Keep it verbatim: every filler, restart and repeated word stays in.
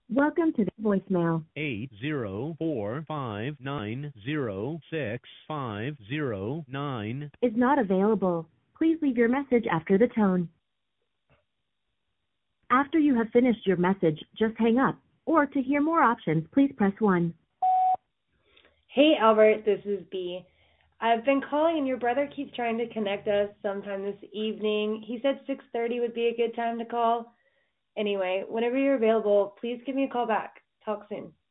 Welcome to the voicemail. eight zero four five nine zero six five zero nine. Is not available. Please leave your message after the tone. After you have finished your message, just hang up. Or to hear more options, please press one. Hey Albert, this is B. I've been calling and your brother keeps trying to connect us sometime this evening. He said six thirty would be a good time to call. Anyway, whenever you're available, please give me a call back. Talk soon.